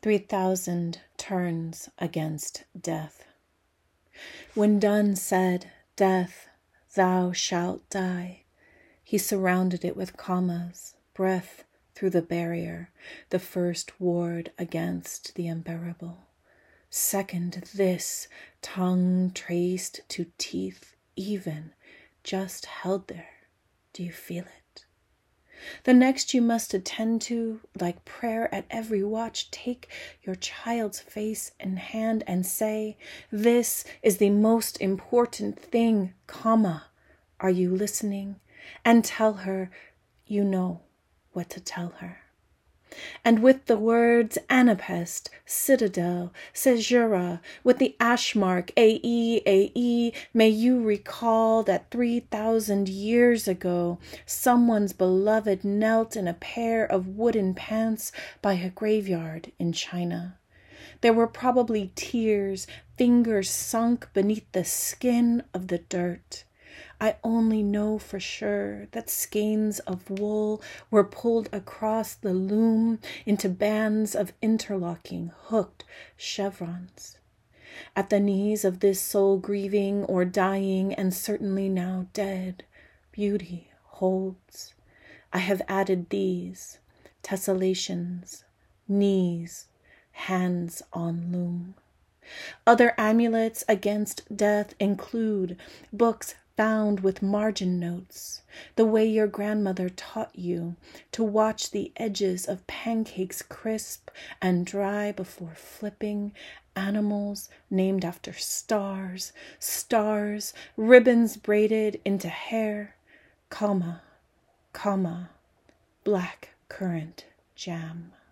3,000 turns against death. When Dun said, "Death, thou shalt die," he surrounded it with commas, breath through the barrier, the first ward against the unbearable. Second, this, tongue traced to teeth, even, just held there. Do you feel it? The next you must attend to, like prayer at every watch, take your child's face in hand and say, "This is the most important thing, comma. Are you listening?" And tell her you know what to tell her. And with the words Anapest, Citadel, Caesura, with the ash mark AE, may you recall that 3,000 years ago, someone's beloved knelt in a pair of wooden pants by a graveyard in China. There were probably tears, fingers sunk beneath the skin of the dirt. I only know for sure that skeins of wool were pulled across the loom into bands of interlocking, hooked chevrons. At the knees of this soul grieving or dying and certainly now dead, beauty holds. I have added these, tessellations, knees, hands on loom. Other amulets against death include books bound with margin notes, the way your grandmother taught you to watch the edges of pancakes crisp and dry before flipping, animals named after stars, ribbons braided into hair, comma, black currant jam.